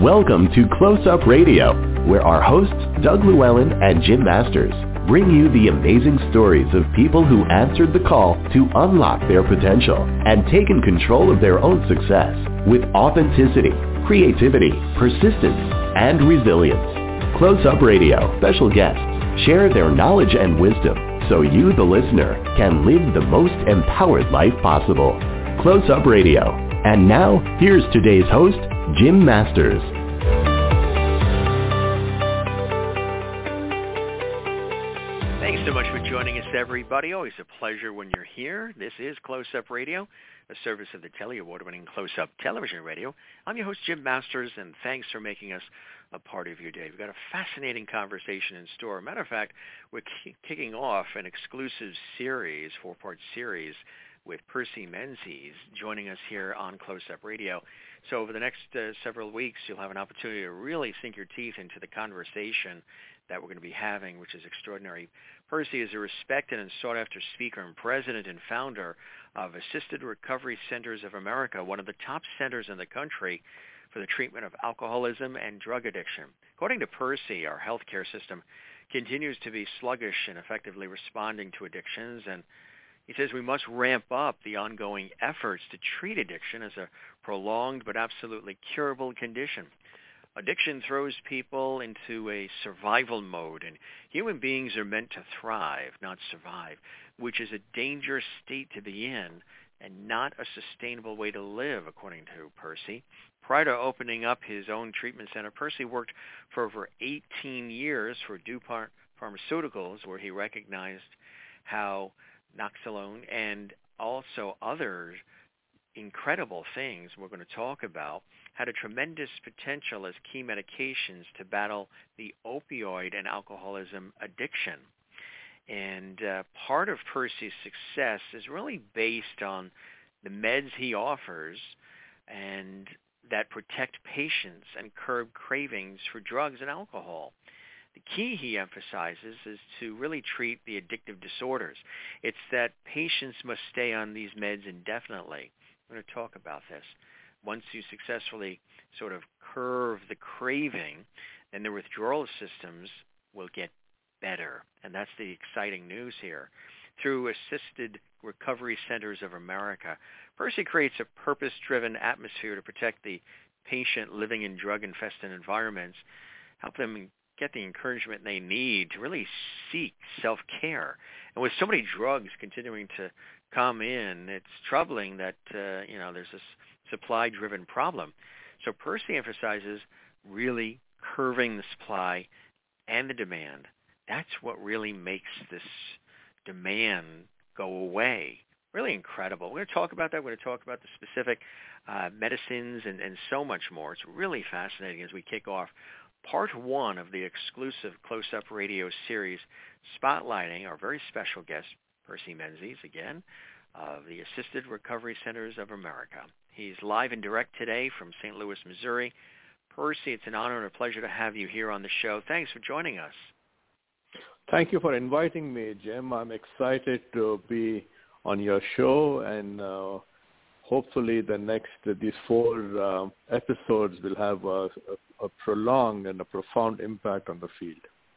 Welcome to Close Up Radio, where our hosts, Doug Llewellyn and Jim Masters, bring you the amazing stories of people who answered the call to unlock their potential and taken control of their own success with authenticity, creativity, persistence, and resilience. Close Up Radio special guests share their knowledge and wisdom so you, the listener, can live the most empowered life possible. Close Up Radio. And now, here's today's host, Jim Masters. Thanks so much for joining us, everybody. Always a pleasure when you're here. This is Close Up Radio, a service of the Telly Award-winning Close Up Television Radio. I'm your host, Jim Masters, and thanks for making us a part of your day. We've got a fascinating conversation in store. Matter of fact, we're kicking off an exclusive series, four-part series, with Percy Menzies joining us here on Close Up Radio. So over the next several weeks, you'll have an opportunity to really sink your teeth into the conversation that we're going to be having, which is extraordinary. Percy is a respected and sought-after speaker and president and founder of Assisted Recovery Centers of America, one of the top centers in the country for the treatment of alcoholism and drug addiction. According to Percy, our healthcare system continues to be sluggish in effectively responding to addictions, and he says we must ramp up the ongoing efforts to treat addiction as a prolonged but absolutely curable condition. Addiction throws people into a survival mode, and human beings are meant to thrive, not survive, which is a dangerous state to be in and not a sustainable way to live, according to Percy. Prior to opening up his own treatment center, Percy worked for over 18 years for DuPont Pharmaceuticals, where he recognized how Naloxone and also other incredible things we're going to talk about had a tremendous potential as key medications to battle the opioid and alcoholism addiction. And part of Percy's success is really based on the meds he offers and that protect patients and curb cravings for drugs and alcohol. The key, he emphasizes, is to really treat the addictive disorders. It's that patients must stay on these meds indefinitely. We're going to talk about this. Once you successfully sort of curve the craving, then the withdrawal systems will get better. And that's the exciting news here. Through Assisted Recovery Centers of America, Percy creates a purpose-driven atmosphere to protect the patient living in drug-infested environments, help them get the encouragement they need to really seek self-care. And with so many drugs continuing to come in, it's troubling that there's this supply-driven problem. So Percy emphasizes really curving the supply and the demand. That's what really makes this demand go away. Really incredible. We're going to talk about that. We're going to talk about the specific medicines and so much more. It's really fascinating as we kick off Part 1 of the exclusive Close Up Radio series, spotlighting our very special guest, Percy Menzies, again, of the Assisted Recovery Centers of America. He's live and direct today from St. Louis, Missouri. Percy, it's an honor and a pleasure to have you here on the show. Thanks for joining us. Thank you for inviting me, Jim. I'm excited to be on your show, and hopefully these 4 episodes will have a prolonged and a profound impact on the field.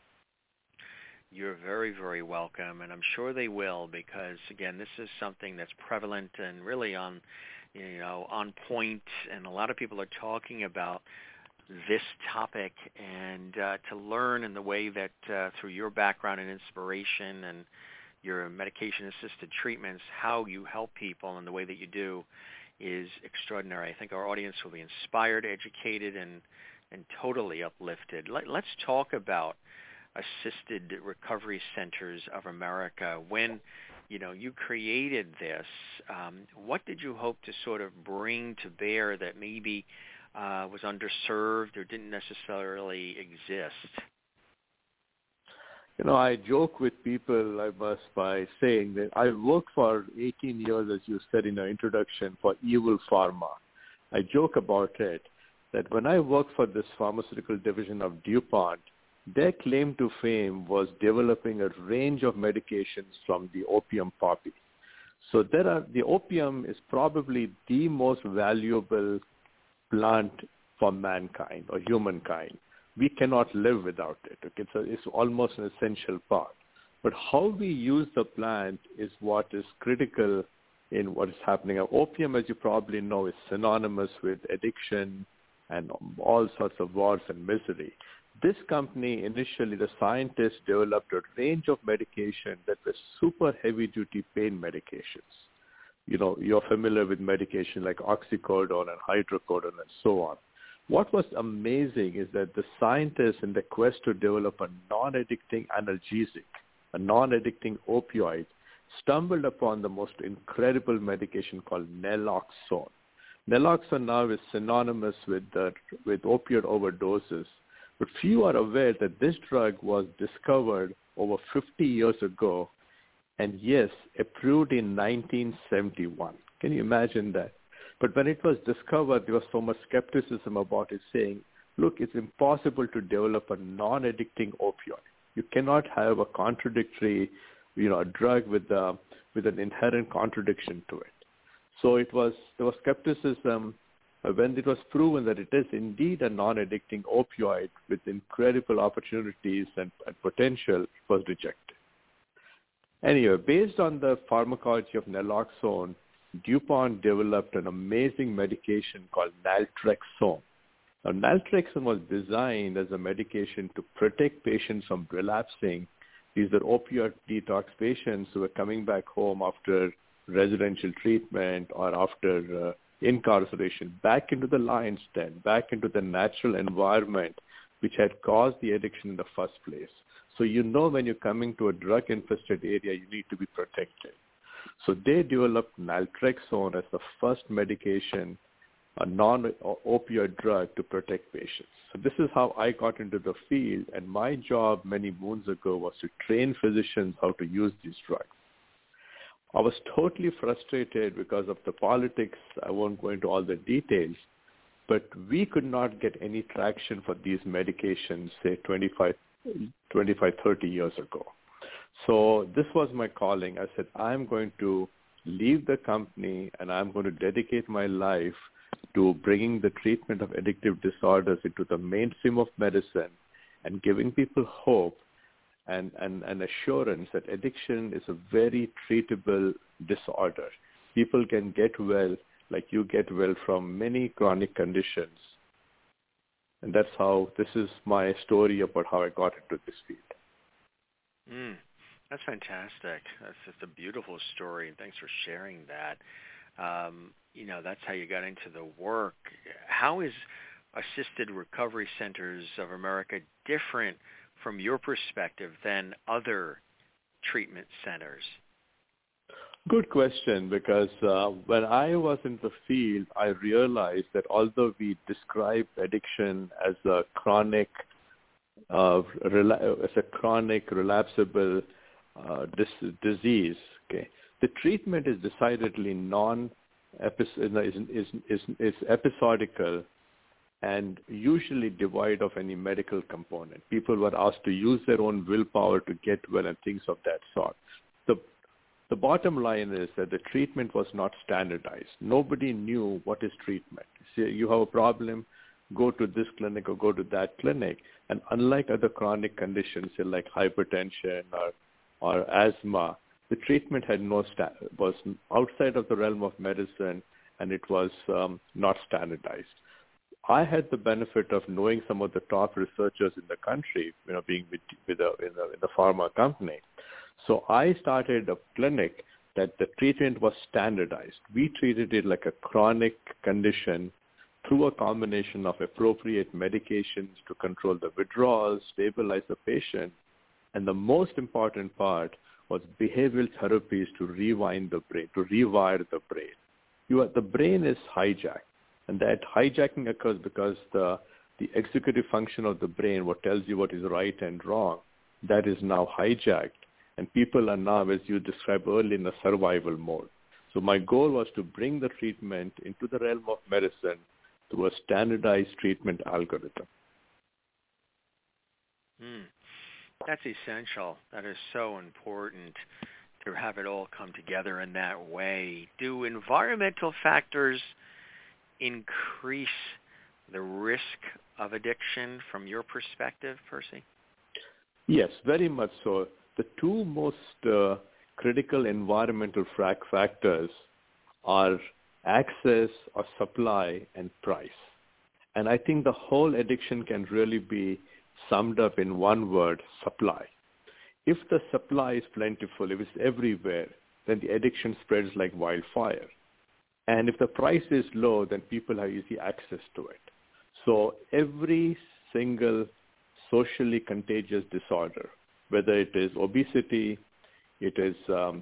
You're very, very welcome, and I'm sure they will, because again, this is something that's prevalent and really on point, and a lot of people are talking about this topic, and to learn in the way that through your background and inspiration and your medication-assisted treatments, how you help people and the way that you do is extraordinary. I think our audience will be inspired, educated, and totally uplifted. Let's talk about Assisted Recovery Centers of America. When you created this, what did you hope to sort of bring to bear that maybe was underserved or didn't necessarily exist? I joke with people, by saying that I worked for 18 years, as you said in your introduction, for Evil Pharma. I joke about it, that when I worked for this pharmaceutical division of DuPont, their claim to fame was developing a range of medications from the opium poppy. So the opium is probably the most valuable plant for mankind or humankind. We cannot live without it. Okay? So it's almost an essential part. But how we use the plant is what is critical in what is happening. Opium, as you probably know, is synonymous with addiction and all sorts of wars and misery. This company, initially, the scientists developed a range of medication that were super heavy-duty pain medications. You know, you're familiar with medication like oxycodone and hydrocodone and so on. What was amazing is that the scientists, in the quest to develop a non-addicting analgesic, a non-addicting opioid, stumbled upon the most incredible medication called naloxone. Naloxone now is synonymous with opioid overdoses, but few are aware that this drug was discovered over 50 years ago, and yes, approved in 1971. Can you imagine that? But when it was discovered, there was so much skepticism about it, saying, look, it's impossible to develop a non-addicting opioid. You cannot have a contradictory, a drug with an inherent contradiction to it. So there was skepticism. When it was proven that it is indeed a non-addicting opioid with incredible opportunities and potential, it was rejected. Anyway, based on the pharmacology of naloxone, DuPont developed an amazing medication called naltrexone. Now, naltrexone was designed as a medication to protect patients from relapsing. These are opioid detox patients who are coming back home after residential treatment or after incarceration, back into the lion's den, back into the natural environment which had caused the addiction in the first place. So when you're coming to a drug-infested area, you need to be protected. So they developed naltrexone as the first medication, a non-opioid drug to protect patients. So this is how I got into the field, and my job many moons ago was to train physicians how to use these drugs. I was totally frustrated because of the politics. I won't go into all the details, but we could not get any traction for these medications, say 25, 30 years ago. So this was my calling. I said, I'm going to leave the company and I'm going to dedicate my life to bringing the treatment of addictive disorders into the mainstream of medicine and giving people hope and assurance that addiction is a very treatable disorder. People can get well, like you get well, from many chronic conditions. And that's how, this is my story about how I got into this field. That's fantastic. That's just a beautiful story, and thanks for sharing that. That's how you got into the work. How is Assisted Recovery Centers of America different from your perspective than other treatment centers? Good question, because when I was in the field, I realized that although we describe addiction as a chronic, relapsable disease, okay, the treatment is decidedly is episodical and usually devoid of any medical component. People were asked to use their own willpower to get well and things of that sort. The bottom line is that the treatment was not standardized. Nobody knew what is treatment. See, you have a problem, go to this clinic or go to that clinic. And unlike other chronic conditions, say like hypertension or asthma, the treatment had was outside of the realm of medicine, and it was not standardized. I had the benefit of knowing some of the top researchers in the country, being in the pharma company. So I started a clinic that the treatment was standardized. We treated it like a chronic condition through a combination of appropriate medications to control the withdrawals, stabilize the patient, and the most important part was behavioral therapies to rewind the brain, to rewire the brain. The brain is hijacked, and that hijacking occurs because the executive function of the brain, what tells you what is right and wrong, that is now hijacked. And people are now, as you described earlier, in a survival mode. So my goal was to bring the treatment into the realm of medicine through a standardized treatment algorithm. That's essential. That is so important to have it all come together in that way. Do environmental factors increase the risk of addiction from your perspective, Percy? Yes, very much so. The two most critical environmental factors are access or supply and price. And I think the whole addiction can really be summed up in one word, supply. If the supply is plentiful, if it's everywhere, then the addiction spreads like wildfire. And if the price is low, then people have easy access to it. So every single socially contagious disorder, whether it is obesity, it is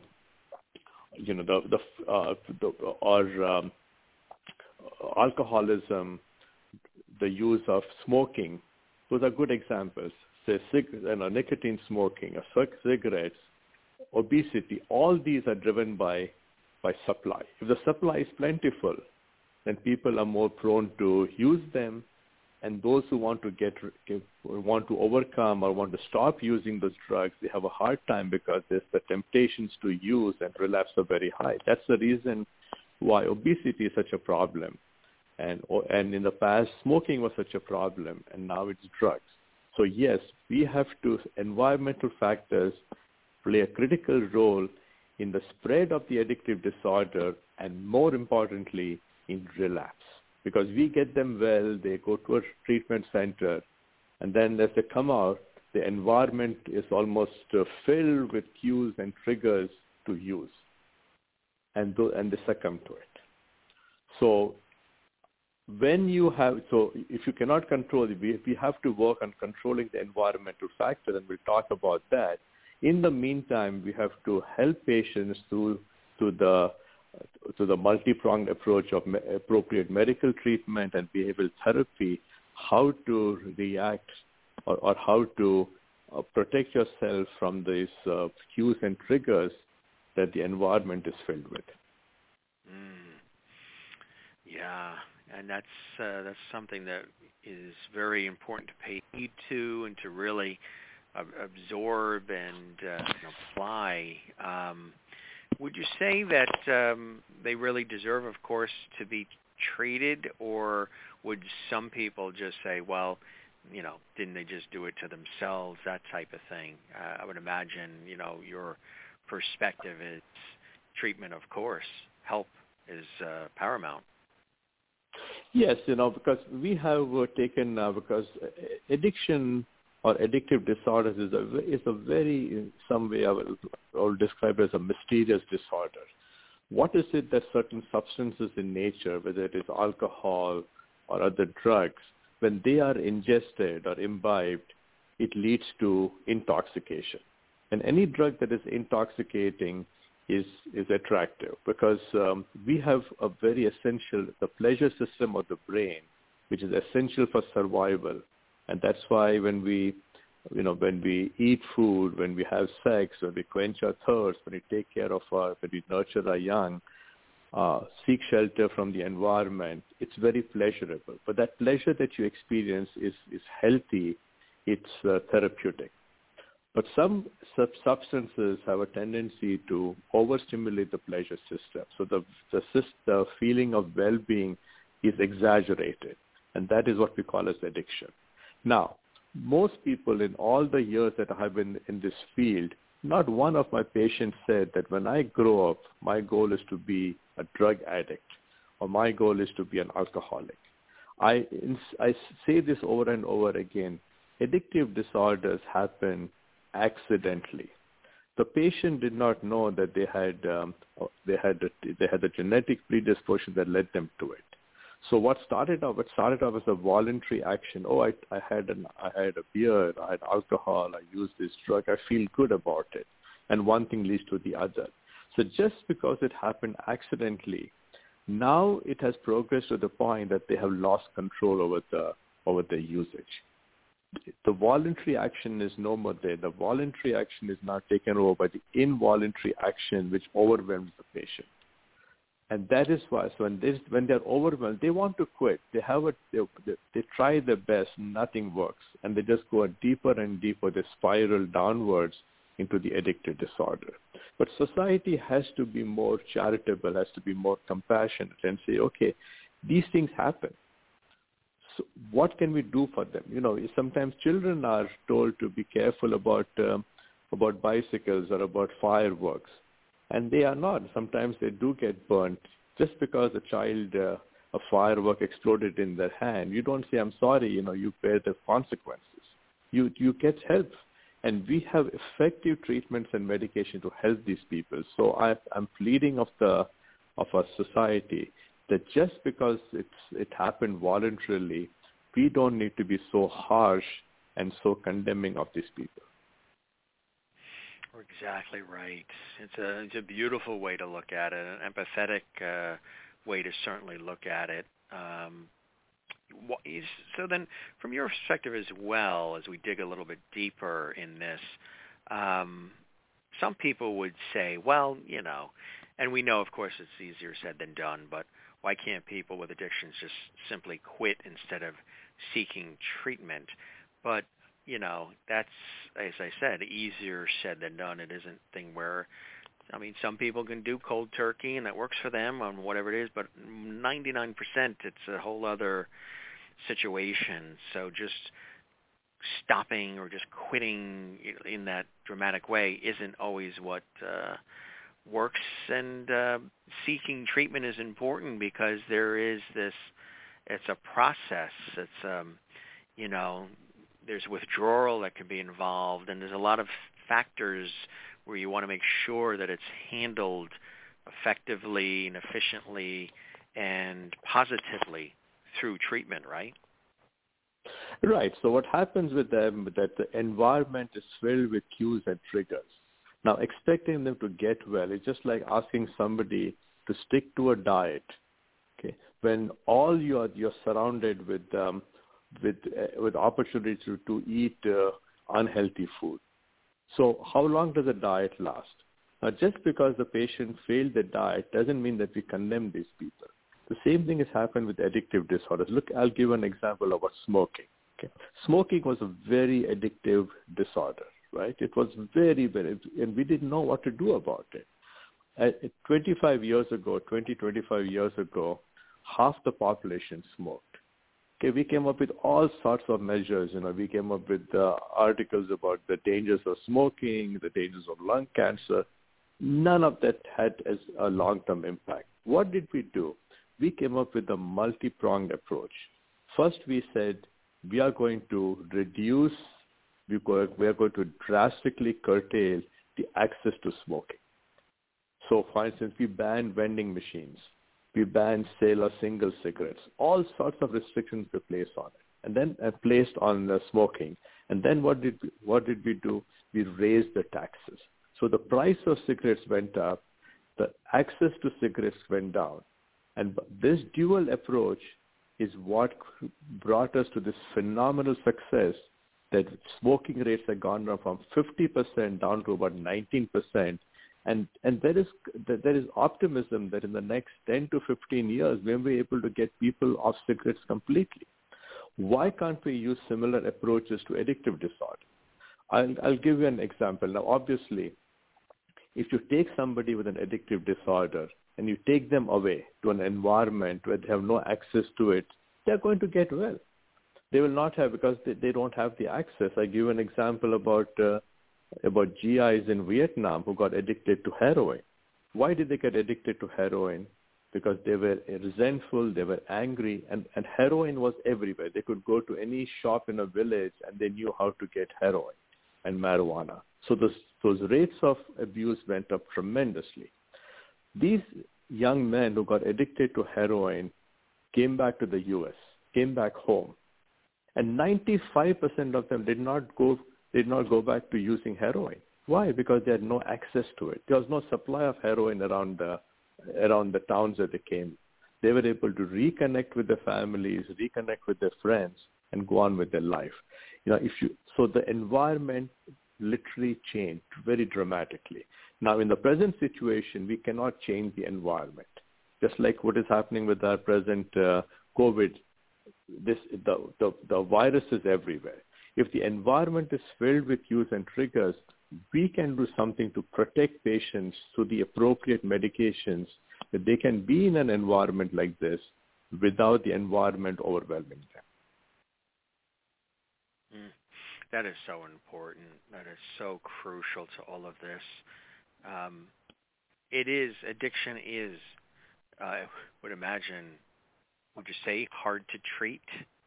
alcoholism, the use of smoking, those are good examples. Say nicotine smoking, cigarettes, obesity, all these are driven by supply. If the supply is plentiful, then people are more prone to use them, and those who want to overcome or want to stop using those drugs, they have a hard time because the temptations to use and relapse are very high. That's the reason why obesity is such a problem. And in the past, smoking was such a problem, and now it's drugs. So yes, we have to, environmental factors play a critical role in the spread of the addictive disorder, and more importantly, in relapse. Because we get them well, they go to a treatment center, and then as they come out, the environment is almost filled with cues and triggers to use, and they succumb to it. So if you cannot control it, we have to work on controlling the environmental factor, and we'll talk about that. In the meantime, we have to help patients through the multi-pronged approach of appropriate medical treatment and behavioral therapy, how to react or how to protect yourself from these cues and triggers that the environment is filled with. Yeah, and that's something that is very important to pay heed to and to really absorb and apply. Would you say that they really deserve, of course, to be treated, or would some people just say, well, didn't they just do it to themselves, that type of thing? I would imagine, your perspective is treatment, of course. Help is paramount. Yes, because we have taken, because addiction or addictive disorders is a very, in some way, I will describe it as a mysterious disorder. What is it that certain substances in nature, whether it is alcohol or other drugs, when they are ingested or imbibed, it leads to intoxication. And any drug that is intoxicating is attractive because we have a very essential, the pleasure system of the brain, which is essential for survival. And that's why when we eat food, when we have sex, when we quench our thirst, when we take care of when we nurture our young, seek shelter from the environment, it's very pleasurable. But that pleasure that you experience is healthy, it's therapeutic. But some substances have a tendency to overstimulate the pleasure system. So the feeling of well-being is exaggerated, and that is what we call as addiction. Now, most people in all the years that I have been in this field, not one of my patients said that when I grow up, my goal is to be a drug addict or my goal is to be an alcoholic. I say this over and over again. Addictive disorders happen accidentally. The patient did not know that they had a genetic predisposition that led them to it. So what started off as a voluntary action. Oh, I had a beer, I had alcohol, I used this drug, I feel good about it, and one thing leads to the other. So just because it happened accidentally, now it has progressed to the point that they have lost control over the usage. The voluntary action is no more there. The voluntary action is now taken over by the involuntary action, which overwhelms the patient. And that is why, so when they're overwhelmed, they want to quit. They try their best, nothing works, and they just go deeper and deeper. They spiral downwards into the addictive disorder. But society has to be more charitable, has to be more compassionate, and say, okay, these things happen. So what can we do for them? Sometimes children are told to be careful about bicycles or about fireworks, and they are not. Sometimes they do get burnt just because a firework exploded in their hand. You don't say, I'm sorry, you bear the consequences. You get help. And we have effective treatments and medication to help these people. So I'm pleading of our society that just because it happened voluntarily, we don't need to be so harsh and so condemning of these people. Exactly right. It's a beautiful way to look at it, an empathetic way to certainly look at it. So then, from your perspective as well, as we dig a little bit deeper in this, some people would say, well, and we know, of course, it's easier said than done, but why can't people with addictions just simply quit instead of seeking treatment? But, that's, as I said, easier said than done. It isn't a thing where, some people can do cold turkey, and that works for them on whatever it is, but 99% it's a whole other situation. So just stopping or just quitting in that dramatic way isn't always what works, and seeking treatment is important because there is it's a process. It's, there's withdrawal that can be involved, and there's a lot of factors where you want to make sure that it's handled effectively and efficiently and positively through treatment, right? Right. So what happens with them is that the environment is filled with cues and triggers. Now, expecting them to get well is just like asking somebody to stick to a diet. Okay, when all you're surrounded with opportunity to eat unhealthy food. So how long does a diet last? Now, just because the patient failed the diet doesn't mean that we condemn these people. The same thing has happened with addictive disorders. Look, I'll give an example about smoking. Okay. Smoking was a very addictive disorder, right? It was very, very, and we didn't know what to do about it. 25 years ago, half the population smoked. Okay, we came up with all sorts of measures. We came up with articles about the dangers of smoking, the dangers of lung cancer. None of that had as a long-term impact. What did we do? We came up with a multi-pronged approach. First, we said we are going to reduce, we are going to drastically curtail the access to smoking. So, for instance, we banned vending machines. We banned sale of single cigarettes. All sorts of restrictions were placed on it, and then placed on smoking. And then what did we do? We raised the taxes. So the price of cigarettes went up, the access to cigarettes went down, and this dual approach is what brought us to this phenomenal success that smoking rates have gone down from 50% down to about 19%. And there is optimism that in the next 10 to 15 years, we'll be able to get people off cigarettes completely. Why can't we use similar approaches to addictive disorder? I'll give you an example. Now, obviously, if you take somebody with an addictive disorder and you take them away to an environment where they have no access to it, they're going to get well. They will not have, because they don't have the access. I give an example about GIs in Vietnam who got addicted to heroin. Why did they get addicted to heroin? Because they were resentful, they were angry, and heroin was everywhere. They could go to any shop in a village and they knew how to get heroin and marijuana. So those rates of abuse went up tremendously. These young men who got addicted to heroin came back to the U.S., came back home, and 95% of them did not go back to using heroin. Why? Because they had no access to it. There was no supply of heroin around the towns that they came. They were able to reconnect with their families, reconnect with their friends, and go on with their life. So the environment literally changed very dramatically. Now, in the present situation, we cannot change the environment. Just like what is happening with our present COVID, the virus is everywhere. If the environment is filled with cues and triggers, we can do something to protect patients through the appropriate medications that they can be in an environment like this without the environment overwhelming them. Mm. That is so important. That is so crucial to all of this. Addiction is, I would imagine, would you say, hard to treat?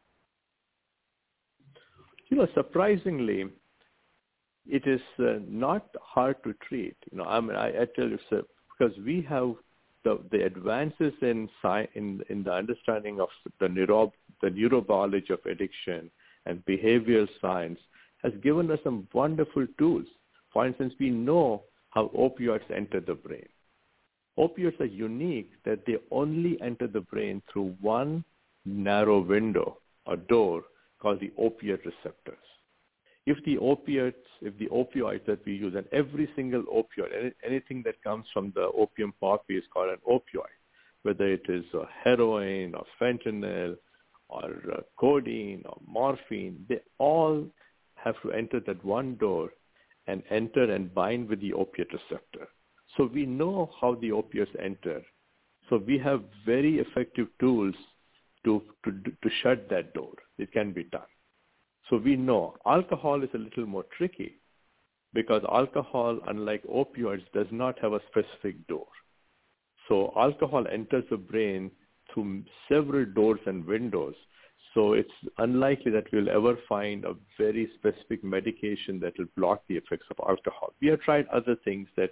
Surprisingly, it is not hard to treat. I tell you, sir, because we have the advances in the understanding of the neurobiology of addiction and behavioral science has given us some wonderful tools. For instance, we know how opioids enter the brain. Opioids are unique that they only enter the brain through one narrow window or door called the opiate receptors. If the opioids that we use, and every single opioid, anything that comes from the opium poppy is called an opioid, whether it is heroin or fentanyl or codeine or morphine, they all have to enter that one door and enter and bind with the opiate receptor. So we know how the opiates enter. So we have very effective tools to shut that door. It can be done. So we know alcohol is a little more tricky because alcohol, unlike opioids, does not have a specific door. So alcohol enters the brain through several doors and windows. So it's unlikely that we'll ever find a very specific medication that will block the effects of alcohol. We have tried other things that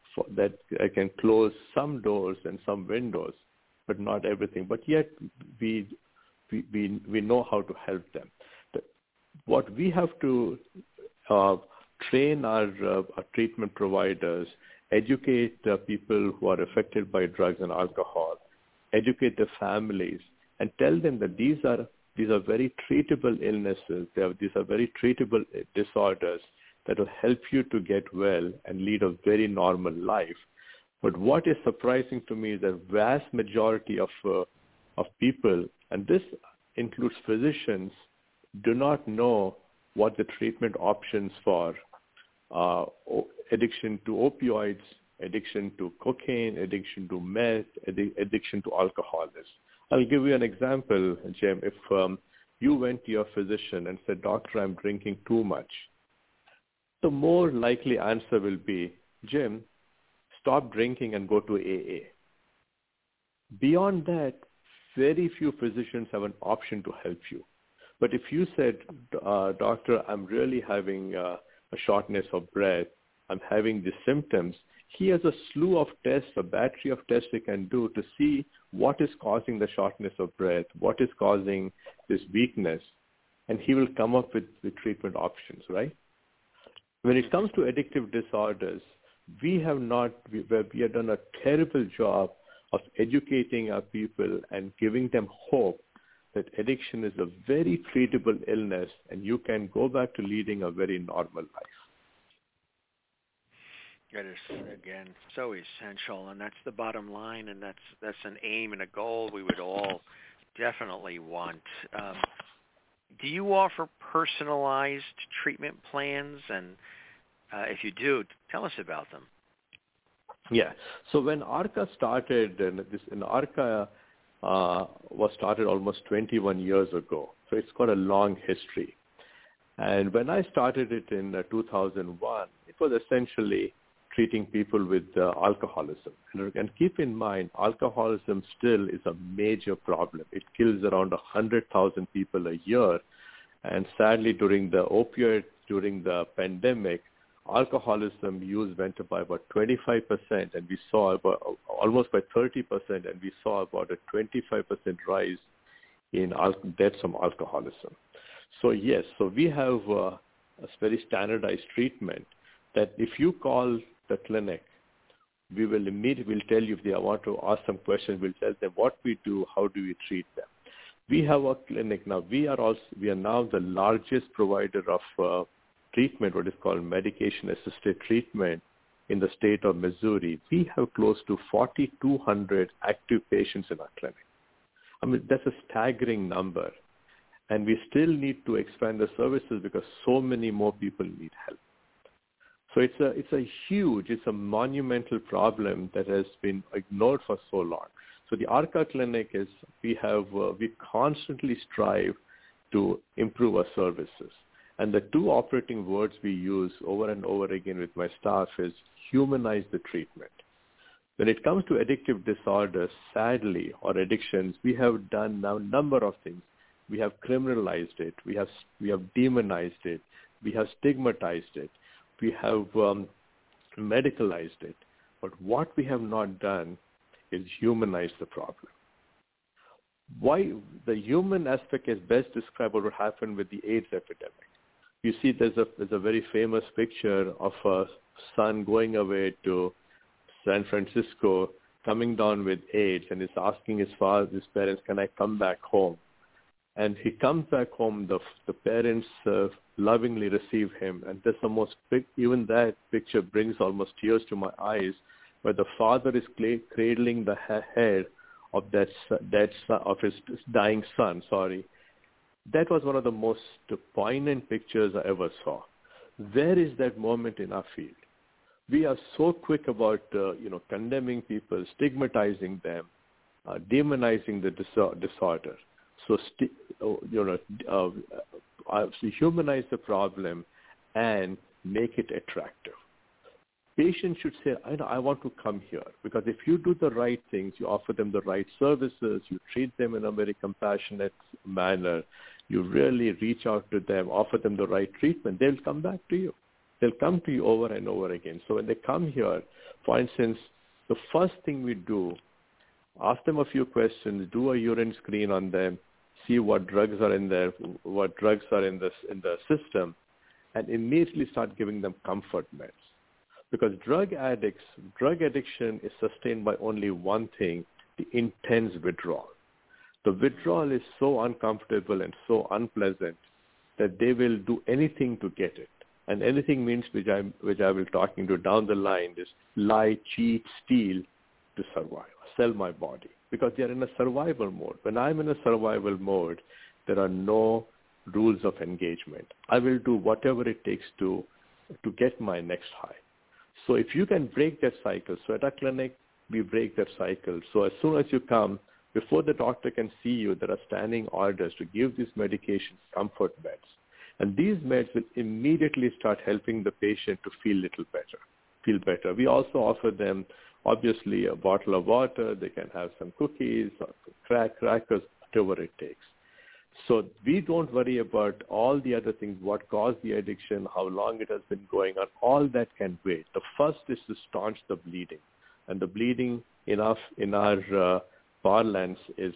can close some doors and some windows, but not everything. But yet we know how to help them. What we have to train our treatment providers, educate people who are affected by drugs and alcohol, educate their families, and tell them that these are very treatable illnesses. These are very treatable disorders that will help you to get well and lead a very normal life. But what is surprising to me is that vast majority of people, and this includes physicians, do not know what the treatment options for addiction to opioids, addiction to cocaine, addiction to meth, addiction to alcohol is. I'll give you an example, Jim. If you went to your physician and said, "Doctor, I'm drinking too much," the more likely answer will be, "Jim, stop drinking and go to AA." Beyond that, very few physicians have an option to help you. But if you said, "Doctor, I'm really having a shortness of breath, I'm having these symptoms," he has a slew of tests, a battery of tests he can do to see what is causing the shortness of breath, what is causing this weakness, and he will come up with treatment options, right? When it comes to addictive disorders, we have done a terrible job of educating our people and giving them hope that addiction is a very treatable illness and you can go back to leading a very normal life. That is, again, so essential, and that's the bottom line, and that's an aim and a goal we would all definitely want. Do you offer personalized treatment plans? And if you do, tell us about them. Yeah. So when ARCA started, and ARCA was started almost 21 years ago. So it's got a long history. And when I started it in 2001, it was essentially treating people with alcoholism. And keep in mind, alcoholism still is a major problem. It kills around 100,000 people a year. And sadly, during the pandemic, alcoholism use went up by about 25%, and we saw about almost by 30%, and we saw about a 25% rise in deaths from alcoholism. So yes, so we have a very standardized treatment that if you call the clinic, we will immediately tell you if they want to ask some questions. We'll tell them what we do, how do we treat them. We have a clinic now. We are now the largest provider of treatment, what is called medication-assisted treatment in the state of Missouri. We have close to 4,200 active patients in our clinic. I mean, that's a staggering number. And we still need to expand the services because so many more people need help. So it's a monumental problem that has been ignored for so long. So the ARCA clinic we constantly strive to improve our services. And the two operating words we use over and over again with my staff is humanize the treatment. When it comes to addictive disorders, sadly, or addictions, we have done now a number of things. We have criminalized it. We have demonized it. We have stigmatized it. We have medicalized it. But what we have not done is humanize the problem. Why the human aspect is best described what happened with the AIDS epidemic. You see, there's a very famous picture of a son going away to San Francisco, coming down with AIDS, and is asking his parents, "Can I come back home?" And he comes back home. The parents lovingly receive him, and that's the most even that picture brings almost tears to my eyes, where the father is cradling the head of of his dying son. That was one of the most poignant pictures I ever saw. Where is that moment in our field? We are so quick about condemning people, stigmatizing them, demonizing the disorder. So humanize the problem and make it attractive. Patients should say, I want to come here, because if you do the right things, you offer them the right services, you treat them in a very compassionate manner, you really reach out to them, offer them the right treatment, they'll come back to you. They'll come to you over and over again. So when they come here, for instance, the first thing we do, ask them a few questions, do a urine screen on them, see what drugs are in there, what drugs are in the system, and immediately start giving them comfort meds. Because drug addiction is sustained by only one thing, the intense withdrawal. The withdrawal is so uncomfortable and so unpleasant that they will do anything to get it. And anything means, which I will talking to down the line, is lie, cheat, steal to survive, sell my body. Because they are in a survival mode. When I'm in a survival mode, there are no rules of engagement. I will do whatever it takes to get my next high. So if you can break that cycle, so at our clinic, we break that cycle. So as soon as you come, before the doctor can see you, there are standing orders to give these medications, comfort meds. And these meds will immediately start helping the patient to feel better. We also offer them, obviously, a bottle of water. They can have some cookies or crackers, whatever it takes. So we don't worry about all the other things, what caused the addiction, how long it has been going on. All that can wait. The first is to staunch the bleeding. And the bleeding in our parlance is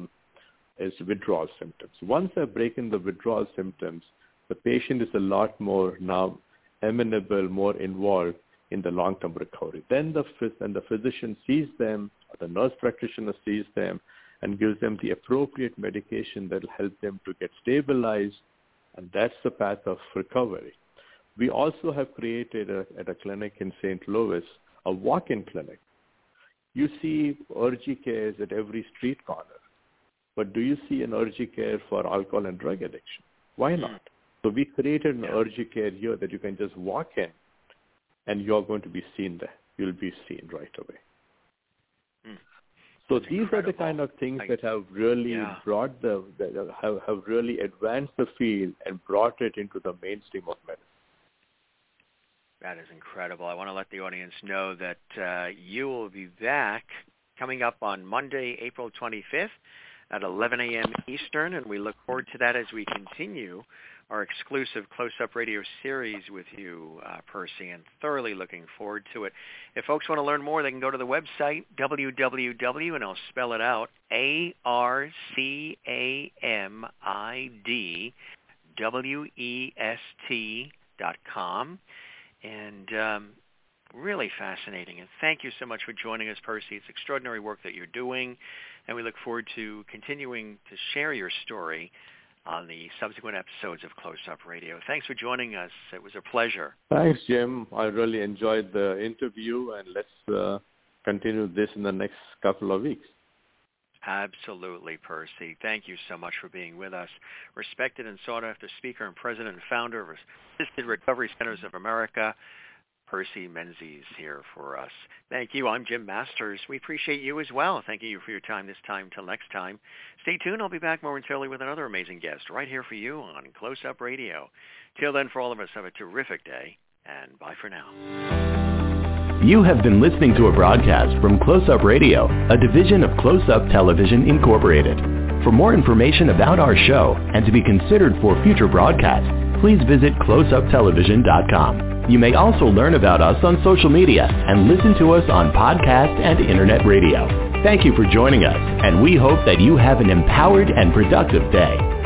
withdrawal symptoms. Once I break in the withdrawal symptoms, the patient is a lot more now amenable, more involved in the long-term recovery. Then the physician sees them, or the nurse practitioner sees them, and gives them the appropriate medication that will help them to get stabilized, and that's the path of recovery. We also have created at a clinic in St. Louis a walk-in clinic. You see urgent cares at every street corner, but do you see an urgent care for alcohol and drug addiction? Why not? So we created an urgent care here that you can just walk in, and you're going to be seen there. You'll be seen right away. So these incredible. Are the kind of things that have really brought have really advanced the field and brought it into the mainstream of medicine. That is incredible. I want to let the audience know that you will be back coming up on Monday, April 25th at 11 a.m. Eastern, and we look forward to that as we continue our exclusive Close-Up Radio series with you, Percy, and thoroughly looking forward to it. If folks want to learn more, they can go to the website, www, and I'll spell it out, ARCAMIDWEST.com. And really fascinating. And thank you so much for joining us, Percy. It's extraordinary work that you're doing, and we look forward to continuing to share your story on the subsequent episodes of Close-Up Radio. Thanks for joining us. It was a pleasure. Thanks, Jim. I really enjoyed the interview, and let's continue this in the next couple of weeks. Absolutely, Percy. Thank you so much for being with us. Respected and sought-after speaker and president and founder of Assisted Recovery Centers of America, Percy Menzies here for us. Thank you. I'm Jim Masters. We appreciate you as well. Thank you for your time this time. Till next time, stay tuned. I'll be back momentarily with another amazing guest right here for you on Close Up Radio. Till then, for all of us, have a terrific day, and bye for now. You have been listening to a broadcast from Close Up Radio, a division of Close Up Television Incorporated. For more information about our show and to be considered for future broadcasts, please visit closeuptelevision.com. You may also learn about us on social media and listen to us on podcast and internet radio. Thank you for joining us, and we hope that you have an empowered and productive day.